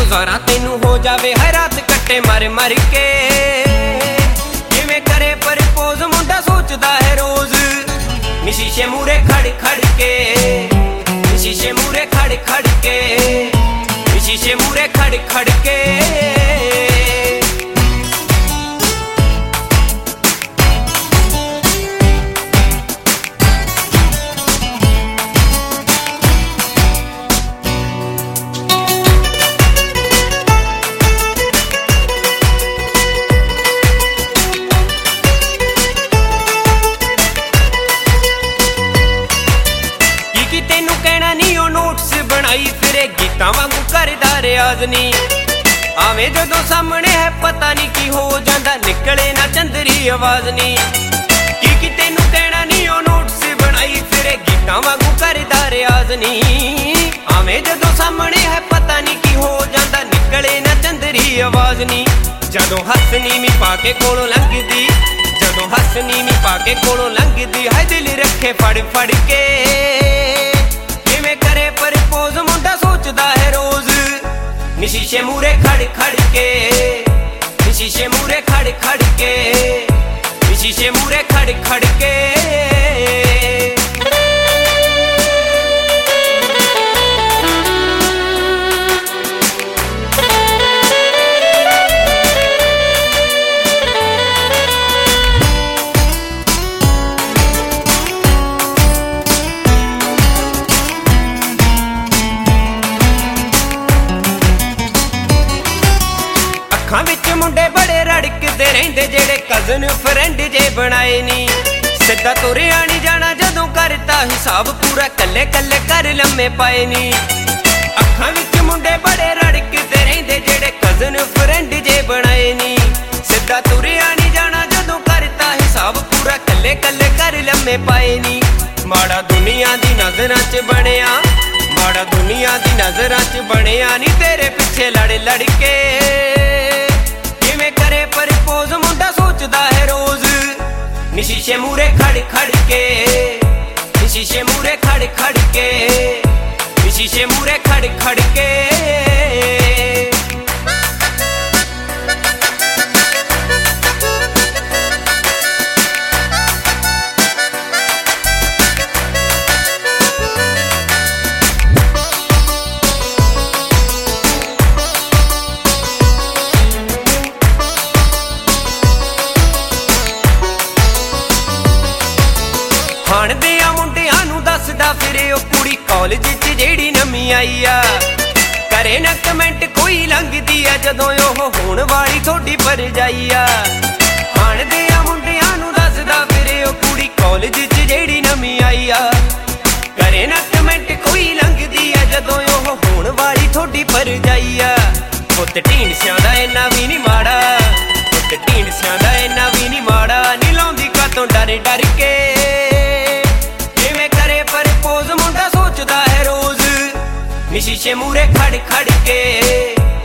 गुजारा तेनू हो जावे हर रात कट्टे मर मर के। जिवें करे प्रपोज मुंडा सोचदा है रोज, नी शीशे मूरे खड़ खड़ के, नी शीशे मूरे खड़ खड़ के, नी शीशे मूरे खड़ खड़ के। तेनू कहना नी ओ नोट्स बनाई फिरे गीतां वांगू करदा रियाज नी। आवे जदों सामने है पता नी की हो जांदा, निकले ना चंदरी आवाज नी। की तेनू कहना नी ओ नोट्स बनाई फिरे गीतां वांगू करदा रियाज नी। आवे जदों सामने है पता नी की हो जांदा, निकले ना चंदरी आवाज नी। जदों हसनी मी पाके कोलों लंघदी, जदों हसनी मी पाके कोलों लंघदी, है दिल रखे फड़ फड़ के। करे प्रपोज मुंडा सोचदा है रोज, नी शीशे मूरे खड़ खड़ के, नी शीशे मूरे खड़ खड़ के, नी शीशे मूरे खड़ खड़ के। अखां विच मुंडे बड़े रड़कदे रहिंदे, जेड़े कज़न फ्रेंड जे बनाए नी। सिद्धा तुरिया नी जाना जदों करता हिसाब पूरा, कल्ले कल्ले कर लम्मे पाए नी। अखां विच मुंडे बड़े रड़कदे रहिंदे, जेड़े कज़न फ्रेंड जे बनाए नी। सिद्धा तुरिया नी जाना जदों करता हिसाब पूरा, कल्ले कल्ले कर लम्मे पाए नी। माड़ा दुनिया दी नज़रां च बनिया, माड़ा दुनिया दी नज़रां च बनिया नी, तेरे पिछे लड़ लड़ के। करे प्रपोज मुंडा सोचदा है रोज, नी शीशे मूरे खड़ खड़ के, नी शीशे मूरे खड़ खड़ के, नी शीशे मूरे खड़ खड़ के। हाण दियां मुंडियां नूं दसदा फिरे ओ कुड़ी कॉलेज च जेड़ी नवीं आई आ। करे ना कमेंट कोई लंघदी आ, जदों ओह होण वाली थोड़ी भरजाई आ। हाण दियां मुंडियां नूं दसदा फिरे ओ कुड़ी कॉलेज च जेड़ी नवीं आई आ। करे ना कमेंट कोई लंघदी आ, जदों ओह होण वाली थोड़ी भरजाई आ। पुत्त ढींडसियां दा इन्ना भी नी माड़ा, पुत्त ढींडसियां दा इन्ना भी नी माड़ा, नी लाउंदी कातों डर डर के। प्रपोज मुंडा सोचदा है रोज, नी शीशे मूरे खड़ खड़ के,